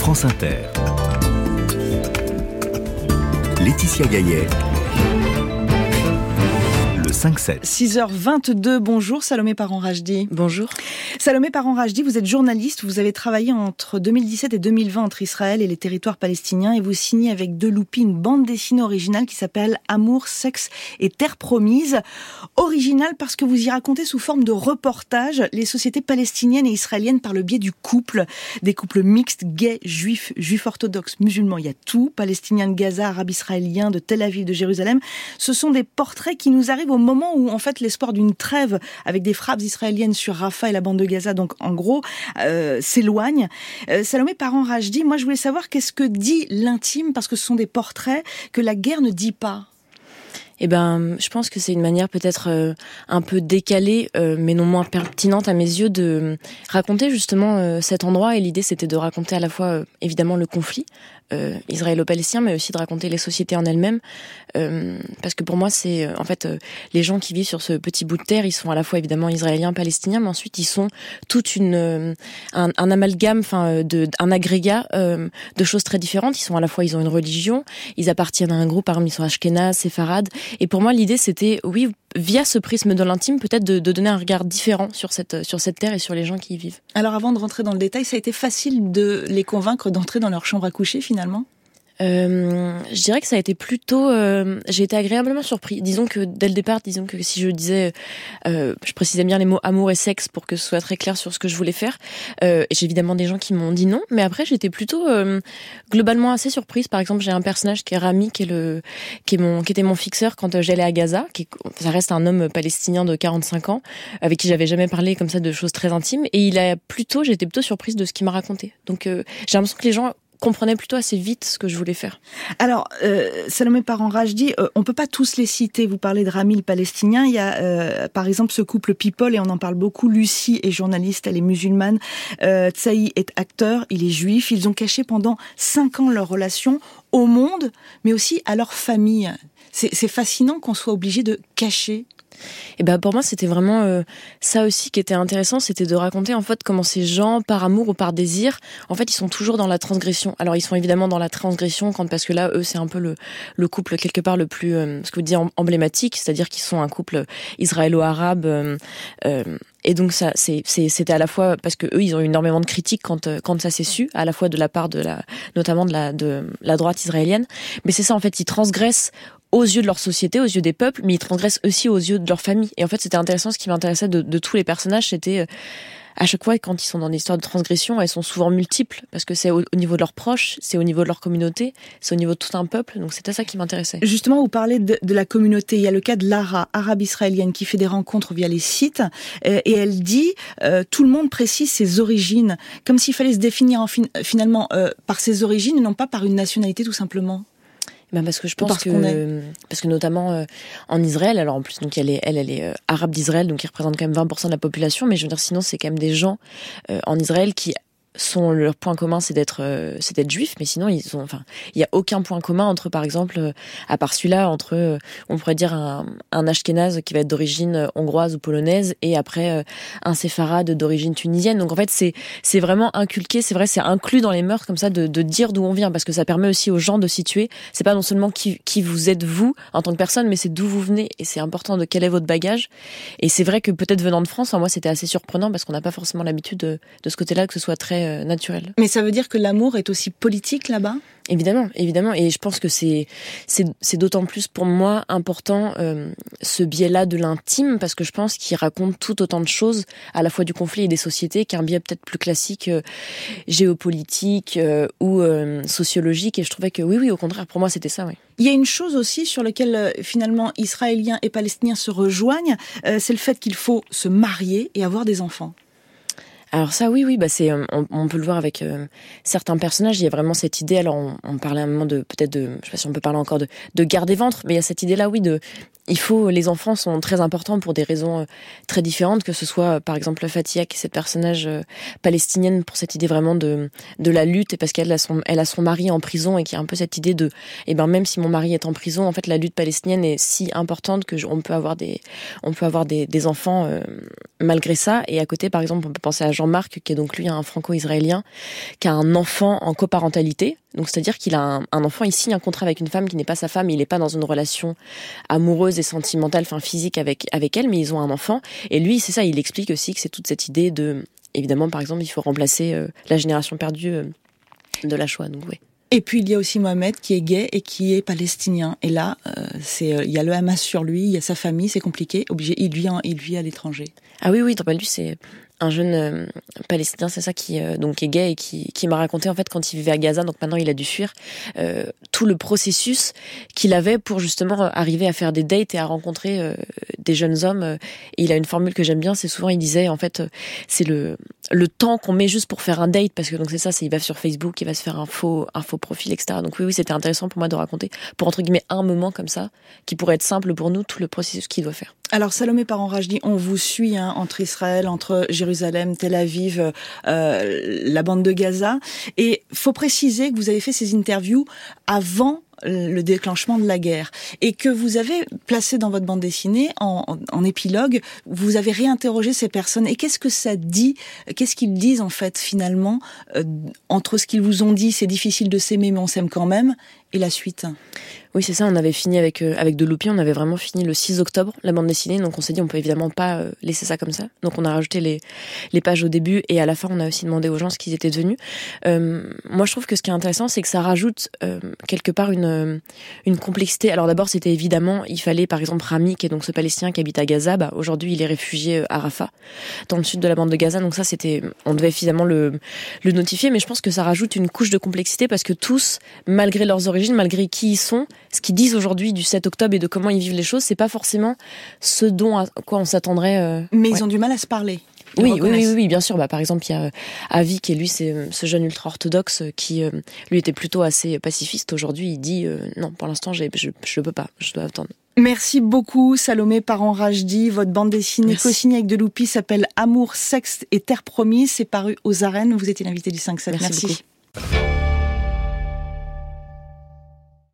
France Inter. Laetitia Gaillet. Le 5-7. 6h22, bonjour Salomé Parent-Rachdi. Bonjour. Salomé Parent-Rachdi, vous êtes journaliste, vous avez travaillé entre 2017 et 2020 entre Israël et les territoires palestiniens et vous signez avec Deloupi une bande dessinée originale qui s'appelle Amour, sexe et terre promise. Originale parce que vous y racontez sous forme de reportage les sociétés palestiniennes et israéliennes par le biais du couple, des couples mixtes, gays, juifs orthodoxes, musulmans, il y a tout, palestiniens de Gaza, arabes israéliens, de Tel Aviv, de Jérusalem. Ce sont des portraits qui nous arrivent au moment où en fait l'espoir d'une trêve avec des frappes israéliennes sur Rafah et la bande de Gaza, donc en gros, s'éloigne. Salomé Parent-Rachdi, moi je voulais savoir qu'est-ce que dit l'intime, parce que ce sont des portraits que la guerre ne dit pas. Eh ben, je pense que c'est une manière peut-être un peu décalée, mais non moins pertinente à mes yeux, de raconter justement cet endroit. Et l'idée, c'était de raconter à la fois, évidemment, le conflit israélo-palestinien, mais aussi de raconter les sociétés en elles-mêmes. Parce que pour moi, c'est en fait les gens qui vivent sur ce petit bout de terre, ils sont à la fois évidemment israéliens, palestiniens, mais ensuite ils sont toute un amalgame, un agrégat de choses très différentes. Ils ont une religion, ils appartiennent à un groupe, par exemple, ils sont ashkénazes, séfarades. Et pour moi, l'idée, c'était, oui, via ce prisme de l'intime, peut-être de donner un regard différent sur cette terre et sur les gens qui y vivent. Alors, avant de rentrer dans le détail, ça a été facile de les convaincre d'entrer dans leur chambre à coucher, finalement ? Je dirais que ça a été plutôt... j'ai été agréablement surpris. Disons que dès le départ, si je disais... je précisais bien les mots amour et sexe pour que ce soit très clair sur ce que je voulais faire. J'ai évidemment des gens qui m'ont dit non, mais après j'étais plutôt globalement assez surprise. Par exemple, j'ai un personnage qui est Rami, qui était mon fixeur quand j'allais à Gaza. Ça reste un homme palestinien de 45 ans, avec qui j'avais jamais parlé comme ça de choses très intimes. Et j'étais plutôt surprise de ce qu'il m'a raconté. Donc j'ai l'impression que les gens comprenait plutôt assez vite ce que je voulais faire. Alors, Salomé Parent-Rachdi, on peut pas tous les citer. Vous parlez de Rami, le palestinien. Il y a, par exemple, ce couple People, et on en parle beaucoup. Lucie est journaliste, elle est musulmane. Tsaï est acteur, il est juif. Ils ont caché pendant 5 ans leur relation au monde, mais aussi à leur famille. C'est fascinant qu'on soit obligé de cacher. Et ben pour moi c'était vraiment ça aussi qui était intéressant, c'était de raconter en fait comment ces gens, par amour ou par désir, en fait ils sont toujours dans la transgression. Alors ils sont évidemment dans la transgression parce que là eux c'est un peu le couple quelque part le plus ce que vous dites emblématique, c'est-à-dire qu'ils sont un couple israélo-arabe. Et donc ça, c'était à la fois parce que eux, ils ont eu énormément de critiques quand ça s'est su, à la fois de la part notamment de la droite israélienne. Mais c'est ça en fait, ils transgressent aux yeux de leur société, aux yeux des peuples, mais ils transgressent aussi aux yeux de leur famille. Et en fait, c'était intéressant. Ce qui m'intéressait de tous les personnages, c'était à chaque fois quand ils sont dans des histoires de transgression, elles sont souvent multiples parce que c'est au niveau de leurs proches, c'est au niveau de leur communauté, c'est au niveau de tout un peuple. Donc c'était ça qui m'intéressait. Justement, vous parlez de la communauté. Il y a le cas de Lara, arabe israélienne, qui fait des rencontres via les sites et elle dit tout le monde précise ses origines, comme s'il fallait se définir finalement par ses origines et non pas par une nationalité tout simplement. Ben parce que je pense parce que notamment en Israël, alors en plus donc elle est arabe d'Israël, donc ils représentent quand même 20% de la population, mais je veux dire sinon c'est quand même des gens en Israël qui leur point commun c'est d'être juif, mais sinon il y a aucun point commun entre, par exemple, à part celui-là, entre on pourrait dire un ashkénaze qui va être d'origine hongroise ou polonaise et après un séfarade d'origine tunisienne. Donc en fait c'est vraiment inculqué, c'est vrai, c'est inclus dans les mœurs comme ça de dire d'où on vient, parce que ça permet aussi aux gens de situer. C'est pas non seulement qui vous êtes vous en tant que personne, mais c'est d'où vous venez, et c'est important de quel est votre bagage. Et c'est vrai que peut-être venant de France, moi c'était assez surprenant parce qu'on n'a pas forcément l'habitude de ce côté-là que ce soit très naturel. Mais ça veut dire que l'amour est aussi politique là-bas ? Évidemment. Et je pense que c'est d'autant plus pour moi important ce biais-là de l'intime, parce que je pense qu'il raconte tout autant de choses, à la fois du conflit et des sociétés, qu'un biais peut-être plus classique géopolitique ou sociologique. Et je trouvais que oui, au contraire, pour moi c'était ça, oui. Il y a une chose aussi sur laquelle finalement Israéliens et Palestiniens se rejoignent, c'est le fait qu'il faut se marier et avoir des enfants. Alors ça, oui, on peut le voir avec certains personnages. Il y a vraiment cette idée. Alors on parlait à un moment je sais pas si on peut parler encore de guerre des ventres, mais il y a cette idée-là, oui, les enfants sont très importants pour des raisons très différentes, que ce soit par exemple Fatia, qui est cette personnage palestinienne, pour cette idée vraiment de la lutte, et parce qu'elle a son mari en prison, et qui a un peu cette idée de même si mon mari est en prison, en fait la lutte palestinienne est si importante que on peut avoir des enfants malgré ça. Et à côté, par exemple, on peut penser à Jean-Marc, qui est donc lui un franco-israélien, qui a un enfant en coparentalité. Donc c'est-à-dire qu'il a un enfant, il signe un contrat avec une femme qui n'est pas sa femme, il n'est pas dans une relation amoureuse et sentimentale, enfin physique avec elle, mais ils ont un enfant. Et lui, c'est ça, il explique aussi que c'est toute cette idée de, évidemment, par exemple, il faut remplacer la génération perdue de la Shoah. Donc oui. Et puis il y a aussi Mohamed qui est gay et qui est palestinien. Et là, il y a le Hamas sur lui, il y a sa famille, c'est compliqué. Il vit à l'étranger. Ah oui, lui c'est un jeune palestinien, c'est ça, qui est gay et qui m'a raconté en fait quand il vivait à Gaza, donc maintenant il a dû fuir, tout le processus qu'il avait pour justement arriver à faire des dates et à rencontrer des jeunes hommes. Et il a une formule que j'aime bien, c'est souvent il disait en fait c'est le temps qu'on met juste pour faire un date, parce que donc c'est ça, il va sur Facebook, il va se faire un faux profil, etc. Donc oui, c'était intéressant pour moi de raconter, pour entre guillemets un moment comme ça, qui pourrait être simple pour nous, tout le processus qu'il doit faire. Alors Salomé Parent-Rachdi, on vous suit entre Israël, entre Jérusalem, Tel Aviv, la bande de Gaza, et faut préciser que vous avez fait ces interviews avant le déclenchement de la guerre, et que vous avez placé dans votre bande dessinée, en épilogue, vous avez réinterrogé ces personnes. Et qu'est-ce que ça dit ? Qu'est-ce qu'ils disent en fait finalement entre ce qu'ils vous ont dit, c'est difficile de s'aimer mais on s'aime quand même, et la suite ? Oui, c'est ça, on avait fini avec De Loupi, on avait vraiment fini le 6 octobre, la bande dessinée, donc on s'est dit on peut évidemment pas laisser ça comme ça. Donc on a rajouté les pages au début, et à la fin on a aussi demandé aux gens ce qu'ils étaient devenus. Moi je trouve que ce qui est intéressant, c'est que ça rajoute quelque part une complexité. Alors d'abord c'était évidemment, il fallait par exemple Rami, qui est donc ce Palestinien qui habite à Gaza, aujourd'hui il est réfugié à Rafah, dans le sud de la bande de Gaza, donc ça on devait évidemment le notifier, mais je pense que ça rajoute une couche de complexité, parce que tous, malgré leurs origines, malgré qui ils sont, ce qu'ils disent aujourd'hui du 7 octobre et de comment ils vivent les choses, c'est pas forcément ce à quoi on s'attendrait. Mais ils ont du mal à se parler. Oui, bien sûr. Par exemple, il y a Avi, qui est lui, c'est ce jeune ultra-orthodoxe qui, lui, était plutôt assez pacifiste. Aujourd'hui, il dit non, pour l'instant, je peux pas, je dois attendre. Merci beaucoup Salomé Parent-Rachdi. Votre bande dessinée co-signée avec De Loupi s'appelle Amour, sexe et terre promise. C'est paru aux Arènes. Vous étiez l'invité du 5-7. Merci. Beaucoup.